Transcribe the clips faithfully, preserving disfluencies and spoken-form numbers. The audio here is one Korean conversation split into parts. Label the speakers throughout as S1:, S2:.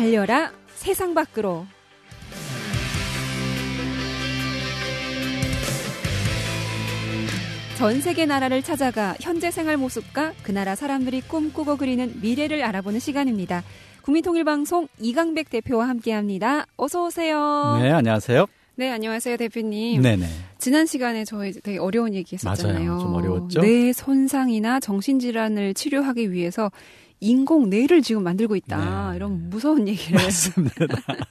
S1: 달려라 세상 밖으로. 전 세계 나라를 찾아가 현재 생활 모습과 그 나라 사람들이 꿈꾸고 그리는 미래를 알아보는 시간입니다. 국민통일방송 이강백 대표와 함께합니다. 어서 오세요.
S2: 네, 안녕하세요.
S1: 네, 안녕하세요, 대표님.
S2: 네네.
S1: 지난 시간에 저희 되게 어려운 얘기 했었잖아요.
S2: 맞아요. 좀 어려웠죠.
S1: 뇌 손상이나 정신질환을 치료하기 위해서 인공 뇌를 지금 만들고 있다.
S2: 네.
S1: 이런 무서운 얘기를
S2: 맞습니다.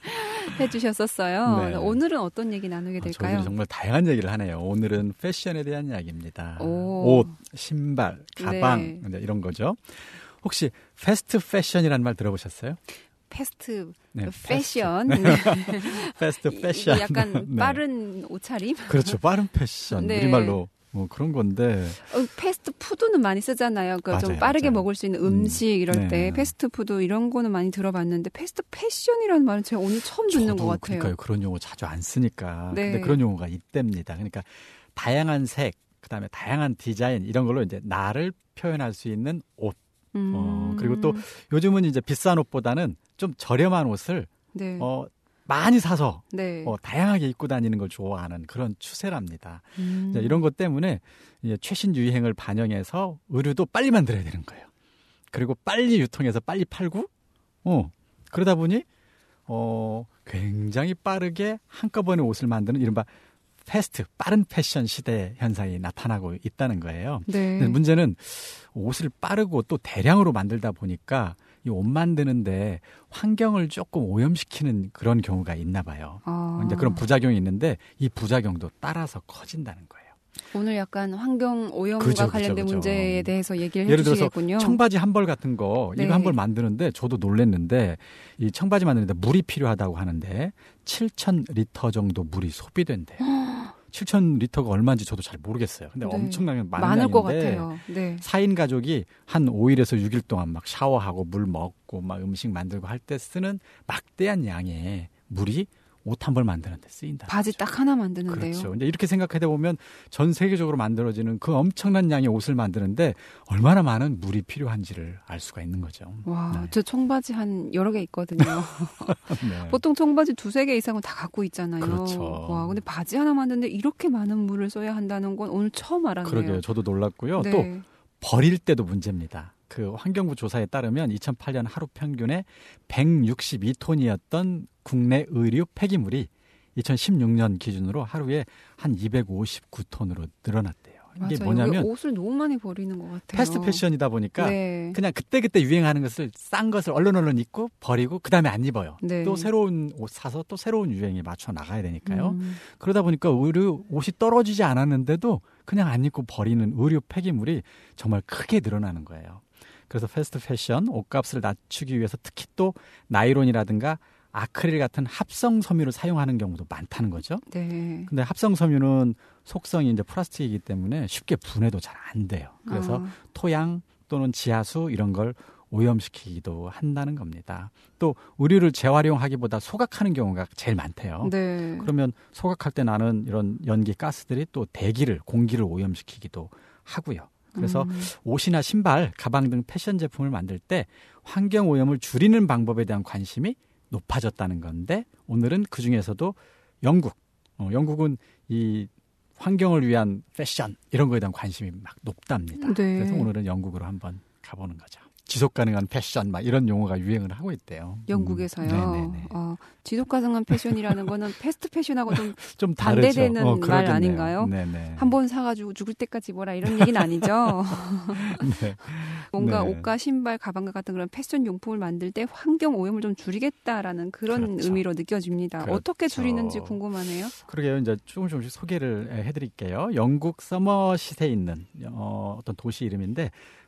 S1: 해주셨었어요.
S2: 네.
S1: 오늘은 어떤 얘기 나누게 될까요?
S2: 아, 저희는 정말 다양한 얘기를 하네요. 오늘은 패션에 대한 이야기입니다.
S1: 오.
S2: 옷, 신발, 가방
S1: 네.
S2: 이런 거죠. 혹시 패스트 패션이라는 말 들어보셨어요?
S1: 패스트
S2: 네,
S1: 패션.
S2: 패스트, 네. 패스트 패션.
S1: 약간
S2: 네.
S1: 빠른 옷차림?
S2: 그렇죠. 빠른 패션.
S1: 네.
S2: 우리말로 뭐 그런 건데.
S1: 어, 패스트푸드는 많이 쓰잖아요. 그러니까 좀
S2: 맞아요,
S1: 빠르게
S2: 맞아요.
S1: 먹을 수 있는 음식 이럴
S2: 네.
S1: 때 패스트푸드 이런 거는 많이 들어봤는데 패스트 패션이라는 말은 제가 오늘 처음 듣는 것 같아요.
S2: 그러니까요. 그런 용어 자주 안 쓰니까.
S1: 네.
S2: 근데 그런 용어가 있답니다. 그러니까 다양한 색, 그다음에 다양한 디자인 이런 걸로 이제 나를 표현할 수 있는 옷.
S1: 음.
S2: 어, 그리고 또 요즘은 이제 비싼 옷보다는 좀 저렴한 옷을
S1: 네.
S2: 어, 많이 사서
S1: 네.
S2: 어, 다양하게 입고 다니는 걸 좋아하는 그런 추세랍니다.
S1: 음.
S2: 자, 이런 것 때문에 이제 최신 유행을 반영해서 의류도 빨리 만들어야 되는 거예요. 그리고 빨리 유통해서 빨리 팔고, 어, 그러다 보니 어, 굉장히 빠르게 한꺼번에 옷을 만드는 이른바 패스트, 빠른 패션 시대 현상이 나타나고 있다는 거예요.
S1: 네.
S2: 근데 문제는 옷을 빠르고 또 대량으로 만들다 보니까 이 옷 만드는데 환경을 조금 오염시키는 그런 경우가 있나 봐요.
S1: 아.
S2: 이제 그런 부작용이 있는데 이 부작용도 따라서 커진다는 거예요.
S1: 오늘 약간 환경 오염과
S2: 그죠, 그죠,
S1: 관련된
S2: 그죠.
S1: 문제에 대해서 얘기를
S2: 예를 들어서
S1: 해주시겠군요.
S2: 청바지 한 벌 같은 거
S1: 네.
S2: 이거 한 벌 만드는데 저도 놀랐는데 이 청바지 만드는데 물이 필요하다고 하는데 칠천 리터 정도 물이 소비된대요. 칠천 리터가 얼마인지 저도 잘 모르겠어요. 근데
S1: 네.
S2: 엄청나게 많은
S1: 많을 것
S2: 양인데
S1: 같아요. 네.
S2: 사 인 가족이 한 오 일에서 육 일 동안 막 샤워하고 물 먹고 막 음식 만들고 할 때 쓰는 막대한 양의 물이 옷 한 벌 만드는데 쓰인다.
S1: 바지 딱 하나 만드는데요.
S2: 그렇죠. 근데 이렇게 생각하다 보면 전 세계적으로 만들어지는 그 엄청난 양의 옷을 만드는데 얼마나 많은 물이 필요한지를 알 수가 있는 거죠.
S1: 와,
S2: 네.
S1: 저 청바지 한 여러 개 있거든요.
S2: 네.
S1: 보통 청바지 두세 개 이상은 다 갖고 있잖아요.
S2: 그렇죠.
S1: 와, 근데 바지 하나 만드는데 이렇게 많은 물을 써야 한다는 건 오늘 처음 알았네요.
S2: 그러게요. 저도 놀랐고요.
S1: 네.
S2: 또 버릴 때도 문제입니다. 그 환경부 조사에 따르면 이천팔 년 하루 평균에 백육십이 톤이었던 국내 의류 폐기물이 이천십육 년 기준으로 하루에 한 이백오십구 톤으로 늘어났대요. 이게
S1: 맞아요.
S2: 뭐냐면
S1: 옷을 너무 많이 버리는 것 같아요.
S2: 패스트 패션이다 보니까
S1: 네.
S2: 그냥 그때그때 유행하는 것을 싼 것을 얼른 얼른 입고 버리고 그다음에 안 입어요.
S1: 네.
S2: 또 새로운 옷 사서 또 새로운 유행에 맞춰 나가야 되니까요.
S1: 음.
S2: 그러다 보니까 의류 옷이 떨어지지 않았는데도 그냥 안 입고 버리는 의류 폐기물이 정말 크게 늘어나는 거예요. 그래서 패스트 패션 옷값을 낮추기 위해서 특히 또 나이론이라든가 아크릴 같은 합성 섬유를 사용하는 경우도 많다는 거죠.
S1: 네.
S2: 근데 합성 섬유는 속성이 이제 플라스틱이기 때문에 쉽게 분해도 잘 안 돼요. 그래서
S1: 아.
S2: 토양 또는 지하수 이런 걸 오염시키기도 한다는 겁니다. 또 의류를 재활용하기보다 소각하는 경우가 제일 많대요.
S1: 네.
S2: 그러면 소각할 때 나는 이런 연기 가스들이 또 대기를 공기를 오염시키기도 하고요. 그래서
S1: 음.
S2: 옷이나 신발, 가방 등 패션 제품을 만들 때 환경 오염을 줄이는 방법에 대한 관심이 높아졌다는 건데 오늘은 그중에서도 영국, 어, 영국은 이 환경을 위한 패션 이런 거에 대한 관심이 막 높답니다.
S1: 네.
S2: 그래서 오늘은 영국으로 한번 가보는 거죠. 지속 가능한 패션 막 이런 용어가 유행을 하고 있대요.
S1: 영국에서요.
S2: 음, 네네네.
S1: 어, 지속 가능한 패션이라는 거는 패스트 패션하고 좀
S2: 좀 다르죠.
S1: 반대되는
S2: 어,
S1: 말
S2: 그러겠네요.
S1: 아닌가요?
S2: 네네.
S1: 한 번 사가지고 죽을 때까지 입어라 이런 얘기는 아니죠.
S2: 네.
S1: 뭔가
S2: 네.
S1: 옷과 신발, 가방 같은 그런 패션 용품을 만들 때 환경 오염을 좀 줄이겠다라는 그런
S2: 그렇죠.
S1: 의미로 느껴집니다.
S2: 그렇죠.
S1: 어떻게 줄이는지 궁금하네요.
S2: 그러게요. 이제 조금 조금씩 소개를 해드릴게요. 영국 서머시트에 있는 어, 어떤 도시 이름인데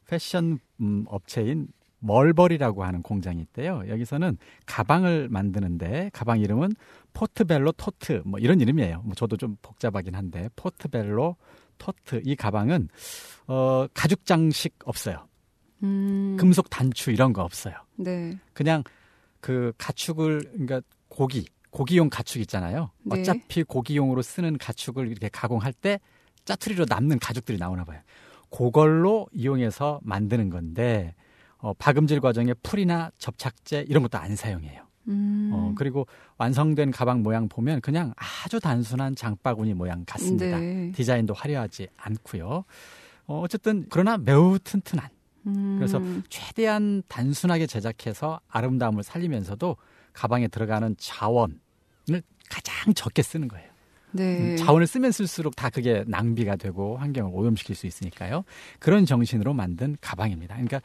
S2: 패션 음, 업체인 멀버리라고 하는 공장이 있대요. 여기서는 가방을 만드는데 가방 이름은 포트벨로 토트 뭐 이런 이름이에요. 뭐 저도 좀 복잡하긴 한데 포트벨로 토트 이 가방은 어, 가죽 장식 없어요.
S1: 음,
S2: 금속 단추 이런 거 없어요.
S1: 네.
S2: 그냥 그 가축을 그러니까 고기 고기용 가축 있잖아요.
S1: 네.
S2: 어차피 고기용으로 쓰는 가축을 이렇게 가공할 때 짜투리로 남는 가죽들이 나오나 봐요. 그걸로 이용해서 만드는 건데 어, 박음질 과정에 풀이나 접착제 이런 것도 안 사용해요.
S1: 음.
S2: 어, 그리고 완성된 가방 모양 보면 그냥 아주 단순한 장바구니 모양 같습니다.
S1: 네.
S2: 디자인도 화려하지 않고요. 어, 어쨌든 그러나 매우 튼튼한.
S1: 음.
S2: 그래서 최대한 단순하게 제작해서 아름다움을 살리면서도 가방에 들어가는 자원을 가장 적게 쓰는 거예요.
S1: 네.
S2: 음, 자원을 쓰면 쓸수록 다 그게 낭비가 되고 환경을 오염시킬 수 있으니까요. 그런 정신으로 만든 가방입니다. 그러니까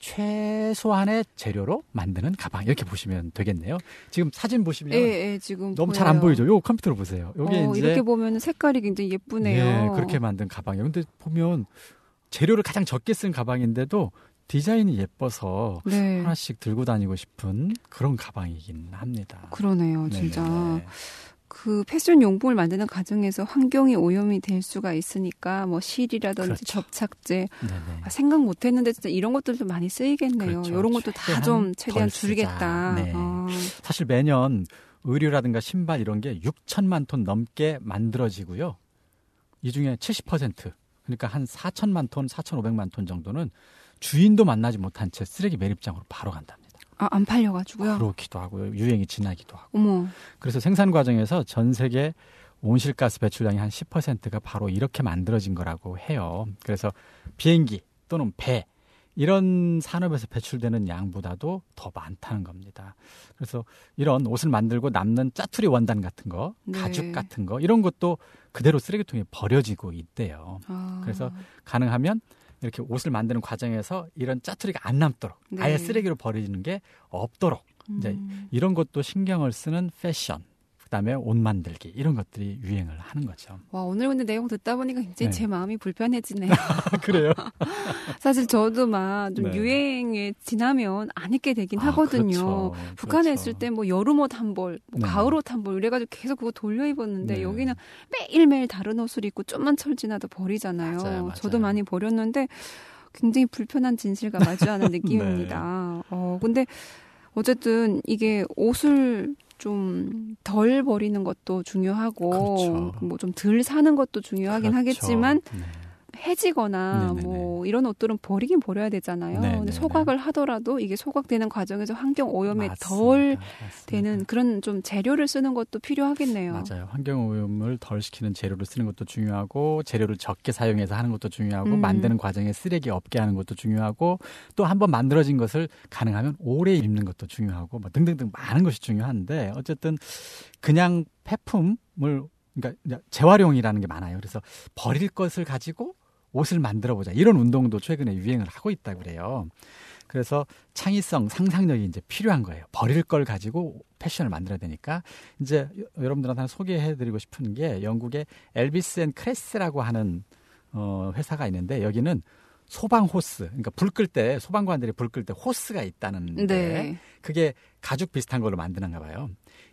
S2: 최소한의 재료로 만드는 가방 이렇게 보시면 되겠네요. 지금 사진 보시면
S1: 예, 예, 지금
S2: 너무 잘 안 보이죠? 요 컴퓨터로 보세요. 요게
S1: 어,
S2: 이제
S1: 이렇게 보면 색깔이 굉장히 예쁘네요.
S2: 네, 그렇게 만든 가방이에요. 근데 보면 재료를 가장 적게 쓴 가방인데도 디자인이 예뻐서
S1: 네.
S2: 하나씩 들고 다니고 싶은 그런 가방이긴 합니다.
S1: 그러네요, 진짜.
S2: 네네네.
S1: 그 패션 용품을 만드는 과정에서 환경이 오염이 될 수가 있으니까 뭐 실이라든지
S2: 그렇죠.
S1: 접착제
S2: 네네.
S1: 아, 생각 못했는데 진짜 이런 것들도 많이 쓰이겠네요.
S2: 그렇죠.
S1: 이런 것도 다
S2: 최대한
S1: 좀 최대한
S2: 덜 쓰자.
S1: 줄이겠다.
S2: 네.
S1: 아,
S2: 사실 매년 의류라든가 신발 이런 게 육천만 톤 넘게 만들어지고요. 이 중에 칠십 퍼센트 그러니까 한 사천만 톤, 사천오백만 톤 정도는 주인도 만나지 못한 채 쓰레기 매립장으로 바로 간답니다.
S1: 아, 안 팔려가지고요.
S2: 그렇기도 하고요. 유행이 지나기도 하고.
S1: 어머,
S2: 그래서 생산 과정에서 전 세계 온실가스 배출량이 한 십 퍼센트가 바로 이렇게 만들어진 거라고 해요. 그래서 비행기 또는 배 이런 산업에서 배출되는 양보다도 더 많다는 겁니다. 그래서 이런 옷을 만들고 남는 짜투리 원단 같은 거,
S1: 네.
S2: 가죽 같은 거 이런 것도 그대로 쓰레기통에 버려지고 있대요.
S1: 아,
S2: 그래서 가능하면 이렇게 옷을 만드는 과정에서 이런 짜투리가 안 남도록
S1: 네.
S2: 아예 쓰레기로 버리는 게 없도록 이제
S1: 음,
S2: 이런 것도 신경을 쓰는 패션, 그다음에 옷 만들기 이런 것들이 유행을 하는 거죠.
S1: 와, 오늘 근데 내용 듣다 보니까 굉장히
S2: 네.
S1: 제 마음이 불편해지네요.
S2: 그래요?
S1: 사실 저도 막 좀
S2: 네.
S1: 유행에 지나면 안 입게 되긴
S2: 아,
S1: 하거든요.
S2: 그렇죠.
S1: 북한에
S2: 그렇죠.
S1: 있을 때 뭐 여름 옷 한 벌, 뭐
S2: 네.
S1: 가을 옷 한 벌 이래가지고 계속 그거 돌려 입었는데
S2: 네.
S1: 여기는 매일매일 다른 옷을 입고 좀만 철 지나도 버리잖아요.
S2: 맞아요, 맞아요.
S1: 저도 많이 버렸는데 굉장히 불편한 진실과 마주하는 느낌입니다. 어, 근데 어쨌든 이게 옷을 좀 덜 버리는 것도 중요하고
S2: 그렇죠.
S1: 뭐 좀 덜 사는 것도 중요하긴
S2: 그렇죠.
S1: 하겠지만
S2: 네.
S1: 해지거나
S2: 네네네.
S1: 뭐 이런 옷들은 버리긴 버려야 되잖아요.
S2: 네네네.
S1: 근데 소각을 하더라도 이게 소각되는 과정에서 환경 오염에
S2: 맞습니다.
S1: 덜
S2: 맞습니다.
S1: 되는 그런 좀 재료를 쓰는 것도 필요하겠네요.
S2: 맞아요. 환경 오염을 덜 시키는 재료를 쓰는 것도 중요하고 재료를 적게 사용해서 하는 것도 중요하고
S1: 음.
S2: 만드는 과정에 쓰레기 없게 하는 것도 중요하고 또 한번 만들어진 것을 가능하면 오래 입는 것도 중요하고 뭐 등등등 많은 것이 중요한데 어쨌든 그냥 폐품을 그러니까 재활용이라는 게 많아요. 그래서 버릴 것을 가지고 옷을 만들어 보자. 이런 운동도 최근에 유행을 하고 있다고 그래요. 그래서 창의성, 상상력이 이제 필요한 거예요. 버릴 걸 가지고 패션을 만들어야 되니까 이제 여러분들한테 소개해 드리고 싶은 게 영국의 엘비스 앤 크레스라고 하는 어, 회사가 있는데 여기는 소방 호스, 그러니까 불 끌 때 소방관들이 불 끌 때 호스가 있다는데
S1: 네.
S2: 그게 가죽 비슷한 걸로 만드는가 봐요.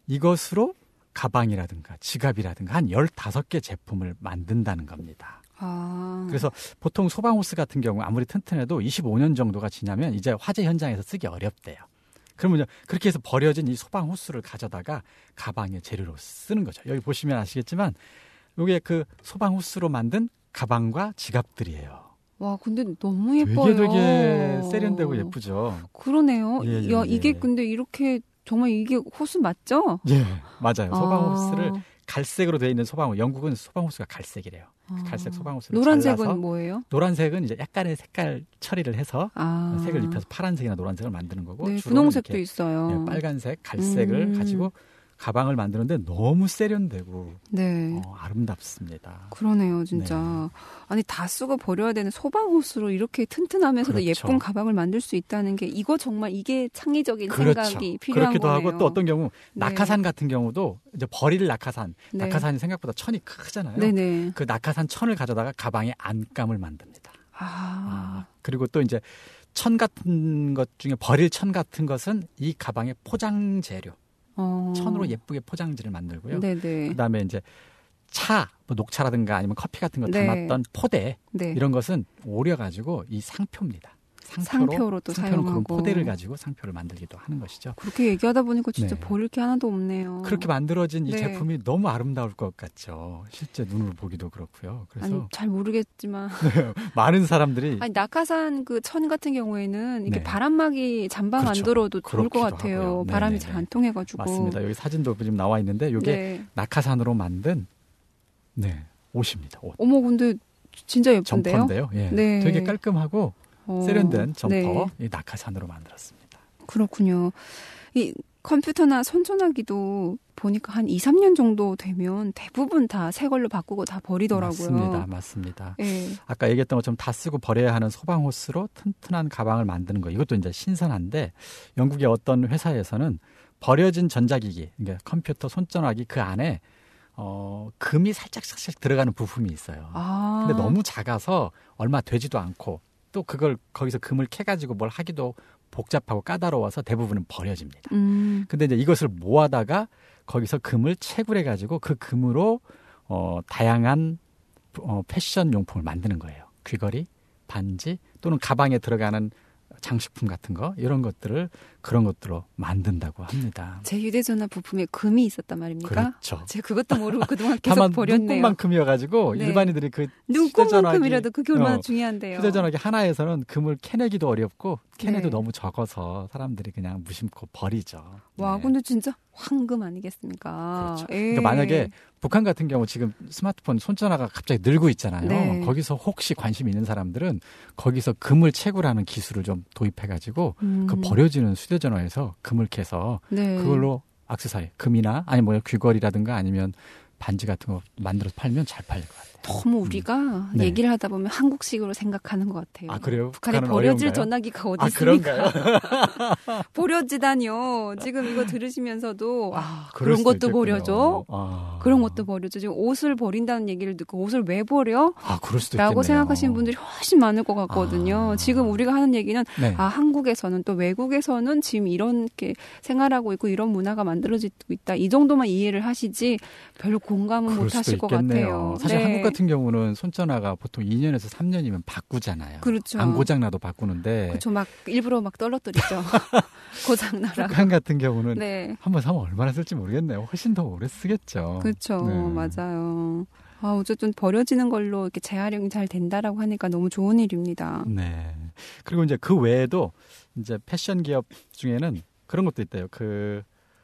S2: 이것으로 가방이라든가 지갑이라든가 한 열다섯 개 제품을 만든다는 겁니다.
S1: 아.
S2: 그래서 보통 소방호스 같은 경우 아무리 튼튼해도 이십오 년 정도가 지나면 이제 화재 현장에서 쓰기 어렵대요. 그러면 그렇게 해서 버려진 이 소방호스를 가져다가 가방의 재료로 쓰는 거죠. 여기 보시면 아시겠지만 이게 그 소방호스로 만든 가방과 지갑들이에요.
S1: 와, 근데 너무 예뻐요.
S2: 되게 되게 세련되고 예쁘죠.
S1: 그러네요.
S2: 예, 예,
S1: 야,
S2: 예.
S1: 이게 근데 이렇게 정말 이게 호수 맞죠?
S2: 예, 맞아요. 소방호스를
S1: 아.
S2: 갈색으로 되어 있는 소방호스. 영국은 소방호스가 갈색이래요.
S1: 아.
S2: 갈색 소방호스를
S1: 노란색은
S2: 잘라서
S1: 뭐예요?
S2: 노란색은 이제 약간의 색깔 처리를 해서
S1: 아.
S2: 색을 입혀서 파란색이나 노란색을 만드는 거고
S1: 네,
S2: 주로는
S1: 분홍색도
S2: 이렇게
S1: 있어요.
S2: 예, 빨간색, 갈색을
S1: 음.
S2: 가지고 가방을 만드는데 너무 세련되고
S1: 네.
S2: 어, 아름답습니다.
S1: 그러네요, 진짜.
S2: 네.
S1: 아니, 다 쓰고 버려야 되는 소방호스로 이렇게 튼튼하면서도
S2: 그렇죠.
S1: 예쁜 가방을 만들 수 있다는 게 이거 정말 이게 창의적인
S2: 그렇죠.
S1: 생각이 필요한
S2: 그렇기도
S1: 거네요.
S2: 하고 또 어떤 경우
S1: 네.
S2: 낙하산 같은 경우도 이제 버릴 낙하산,
S1: 네.
S2: 낙하산이 생각보다 천이 크잖아요.
S1: 네네.
S2: 그 낙하산 천을 가져다가 가방에 안감을 만듭니다.
S1: 아,
S2: 아, 그리고 또 이제 천 같은 것 중에 버릴 천 같은 것은 이 가방의 포장 재료,
S1: 어.
S2: 천으로 예쁘게 포장지를 만들고요.
S1: 네네.
S2: 그다음에 이제 차, 뭐 녹차라든가 아니면 커피 같은 거
S1: 네.
S2: 담았던 포대
S1: 네.
S2: 이런 것은 오려 가지고 이 상표입니다. 상표로,
S1: 상표로 또
S2: 상표는
S1: 사용하고.
S2: 그런 포대를 가지고 상표를 만들기도 하는 것이죠.
S1: 그렇게 얘기하다 보니까 진짜
S2: 네.
S1: 버릴 게 하나도 없네요.
S2: 그렇게 만들어진 이
S1: 네.
S2: 제품이 너무 아름다울 것 같죠. 실제 눈으로 보기도 그렇고요. 그래서
S1: 아니, 잘 모르겠지만
S2: 많은 사람들이
S1: 아니 낙하산 그 천 같은 경우에는 이게
S2: 네.
S1: 바람막이 잠바
S2: 그렇죠.
S1: 만들어도 좋을 것
S2: 그렇기도
S1: 같아요.
S2: 하고요.
S1: 바람이
S2: 네네네.
S1: 잘 안 통해가지고.
S2: 맞습니다. 여기 사진도 지금 나와 있는데 이게
S1: 네.
S2: 낙하산으로 만든 네, 옷입니다. 옷.
S1: 어머 근데 진짜 예쁜데요?
S2: 점퍼인데요. 예.
S1: 네.
S2: 되게 깔끔하고
S1: 어,
S2: 세련된 점퍼,
S1: 네.
S2: 이 낙하산으로 만들었습니다.
S1: 그렇군요. 이 컴퓨터나 손전화기도 보니까 한 이, 삼 년 정도 되면 대부분 다 새 걸로 바꾸고 다 버리더라고요.
S2: 맞습니다. 맞습니다.
S1: 네.
S2: 아까 얘기했던 것처럼 다 쓰고 버려야 하는 소방 호스로 튼튼한 가방을 만드는 거. 이것도 이제 신선한데 영국의 어떤 회사에서는 버려진 전자기기, 그러니까 컴퓨터, 손전화기 그 안에 어, 금이 살짝 살짝 들어가는 부품이 있어요.
S1: 아.
S2: 근데 너무 작아서 얼마 되지도 않고 또 그걸 거기서 금을 캐가지고 뭘 하기도 복잡하고 까다로워서 대부분은 버려집니다.
S1: 음.
S2: 근데 이제 이것을 모아다가 거기서 금을 채굴해가지고 그 금으로 어, 다양한 어, 패션 용품을 만드는 거예요. 귀걸이, 반지 또는 가방에 들어가는 장식품 같은 거 이런 것들을 그런 것들로 만든다고 합니다.
S1: 제 휴대전화 부품에 금이 있었단 말입니까?
S2: 그렇죠.
S1: 제가 그것도 모르고 그동안 계속
S2: 다만
S1: 버렸네요.
S2: 눈곱만큼이어가지고
S1: 네.
S2: 일반인들이 그
S1: 눈곱만큼이라도 그게 얼마나
S2: 어,
S1: 중요한데요.
S2: 휴대전화기 하나에서는 금을 캐내기도 어렵고 캐내도
S1: 네.
S2: 너무 적어서 사람들이 그냥 무심코 버리죠.
S1: 와,
S2: 네.
S1: 근데 진짜 황금 아니겠습니까?
S2: 그렇죠.
S1: 예.
S2: 그러니까 만약에 북한 같은 경우 지금 스마트폰 손전화가 갑자기 늘고 있잖아요.
S1: 네.
S2: 거기서 혹시 관심 있는 사람들은 거기서 금을 채굴하는 기술을 좀 도입해가지고
S1: 음.
S2: 그 버려지는 휴대전화에서 금을 캐서
S1: 네.
S2: 그걸로 액세서리, 금이나 아니 뭐 귀걸이라든가 아니면 반지 같은 거 만들어서 팔면 잘 팔릴 것 같아요.
S1: 너무 우리가
S2: 네.
S1: 얘기를 하다 보면 한국식으로 생각하는 것 같아요.
S2: 아 그래요?
S1: 북한에
S2: 북한은
S1: 버려질
S2: 어려운가요?
S1: 전화기가 어디
S2: 아
S1: 있습니까?
S2: 그런가요?
S1: 버려지다니요. 지금 이거 들으시면서도 아,
S2: 그럴
S1: 그런
S2: 수도
S1: 것도
S2: 있겠군요.
S1: 버려져?
S2: 아.
S1: 그런 것도 버려져. 지금 옷을 버린다는 얘기를 듣고 옷을 왜 버려?
S2: 아 그럴 수도
S1: 라고
S2: 있겠네요.
S1: 생각하시는 분들이 훨씬 많을 것 같거든요.
S2: 아.
S1: 지금 우리가 하는 얘기는
S2: 네.
S1: 아 한국에서는 또 외국에서는 지금 이렇게 생활하고 있고 이런 문화가 만들어지고 있다. 이 정도만 이해를 하시지 별 공감은
S2: 그럴
S1: 못
S2: 수도
S1: 하실 것
S2: 있겠네요.
S1: 같아요.
S2: 사실
S1: 네.
S2: 한국 같은 경우는 손전화가 보통 이 년에서 삼 년이면 바꾸잖아요.
S1: 그렇죠.
S2: 안 고장나도 바꾸는데
S1: 그렇죠. 막 일부러 막 떨어뜨리죠. 고장나라고.
S2: 북한 같은 경우는
S1: 네.
S2: 한번 사면 얼마나 쓸지 모르겠네요. 훨씬 더 오래 쓰겠죠.
S1: 그렇죠.
S2: 네.
S1: 맞아요. 아, 어쨌든 버려지는 걸로 이렇게 재활용이 잘 된다라고 하니까 너무 좋은 일입니다.
S2: 네. 그리고 이제 그 외에도 이제 패션 기업 중에는 그런 것도 있대요. 그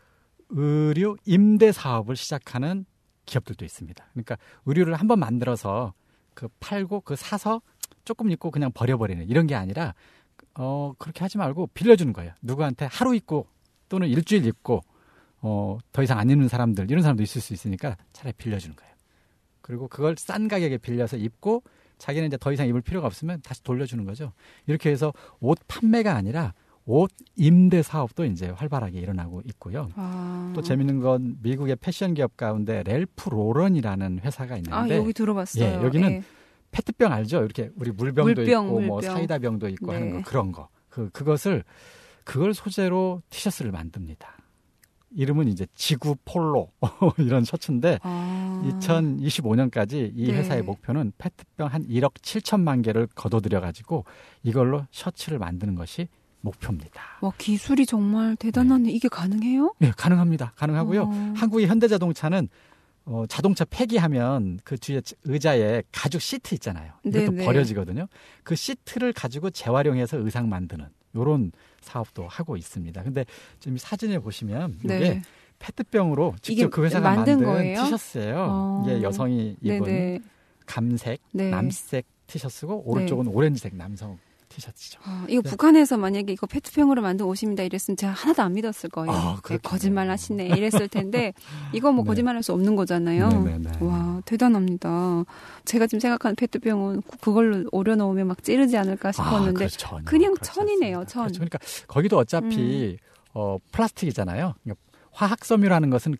S2: 의류 임대 사업을 시작하는 기업들도 있습니다. 그러니까 의류를 한번 만들어서 그 팔고 그 사서 조금 입고 그냥 버려버리는 이런 게 아니라 어 그렇게 하지 말고 빌려주는 거예요. 누구한테 하루 입고 또는 일주일 입고 어 더 이상 안 입는 사람들 이런 사람도 있을 수 있으니까 차라리 빌려주는 거예요. 그리고 그걸 싼 가격에 빌려서 입고 자기는 이제 더 이상 입을 필요가 없으면 다시 돌려주는 거죠. 이렇게 해서 옷 판매가 아니라 옷 임대 사업도 이제 활발하게 일어나고 있고요.
S1: 아.
S2: 또 재밌는 건 미국의 패션 기업 가운데 렐프 로런이라는 회사가 있는데
S1: 아, 여기 들어봤어요.
S2: 예, 여기는
S1: 예.
S2: 페트병 알죠? 이렇게 우리 물병도
S1: 물병,
S2: 있고 뭐
S1: 물병.
S2: 사이다 병도 있고
S1: 네.
S2: 하는 거 그런 거. 그 그것을 그걸 소재로 티셔츠를 만듭니다. 이름은 이제 지구 폴로 이런 셔츠인데
S1: 아.
S2: 이천이십오 년까지 이
S1: 네.
S2: 회사의 목표는 페트병 한 일억 칠천만 개를 거둬들여 가지고 이걸로 셔츠를 만드는 것이 목표입니다.
S1: 와, 기술이 정말 대단하네. 이게 가능해요?
S2: 네, 가능합니다. 가능하고요.
S1: 어.
S2: 한국의 현대자동차는 어, 자동차 폐기하면 그 뒤에 의자에 가죽 시트 있잖아요. 이것도
S1: 네네.
S2: 버려지거든요. 그 시트를 가지고 재활용해서 의상 만드는 이런 사업도 하고 있습니다. 근데 지금 사진에 보시면 이게
S1: 네.
S2: 페트병으로 직접
S1: 이게
S2: 그 회사가
S1: 만든
S2: 만든
S1: 거예요?
S2: 티셔츠예요.
S1: 어.
S2: 이게 여성이 입은
S1: 네네.
S2: 감색,
S1: 네.
S2: 남색 티셔츠고 오른쪽은 오렌지색 남성 티셔츠죠.
S1: 아, 이거
S2: 네.
S1: 북한에서 만약에 이거 페트병으로 만든 옷입니다 이랬으면 제가 하나도 안 믿었을 거예요.
S2: 아,
S1: 네,
S2: 그렇겠네요.
S1: 거짓말 하시네 이랬을 텐데 이거 뭐
S2: 네.
S1: 거짓말할 수 없는 거잖아요.
S2: 네네네.
S1: 와, 대단합니다. 제가 지금 생각하는 페트병은 그- 그걸로 오려놓으면 막 찌르지 않을까 싶었는데
S2: 아, 그렇죠. 전혀
S1: 그냥
S2: 그렇지
S1: 천이네요,
S2: 않습니다.
S1: 천. 음.
S2: 그렇죠. 그러니까 거기도 어차피 어, 플라스틱이잖아요. 그러니까 화학 섬유라는 것은 그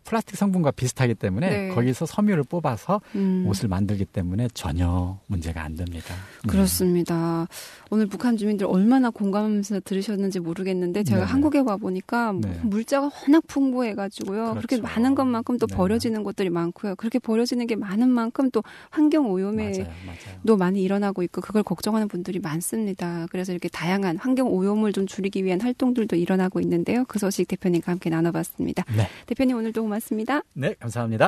S2: 플라스틱 성분과 비슷하기 때문에
S1: 네.
S2: 거기서 섬유를 뽑아서
S1: 음.
S2: 옷을 만들기 때문에 전혀 문제가 안 됩니다.
S1: 그렇습니다. 네. 오늘 북한 주민들 얼마나 공감하면서 들으셨는지 모르겠는데 제가
S2: 네.
S1: 한국에 와보니까
S2: 네.
S1: 물자가 워낙 풍부해가지고요.
S2: 그렇죠.
S1: 그렇게 많은 것만큼 또
S2: 네.
S1: 버려지는 것들이 많고요. 그렇게 버려지는 게 많은 만큼 또 환경 오염에도
S2: 맞아요. 맞아요.
S1: 많이 일어나고 있고 그걸 걱정하는 분들이 많습니다. 그래서 이렇게 다양한 환경 오염을 좀 줄이기 위한 활동들도 일어나고 있는데요. 그 소식 대표님과 함께 나눠봤습니다.
S2: 네.
S1: 대표님 오늘도 고맙습니다.
S2: 네, 감사합니다.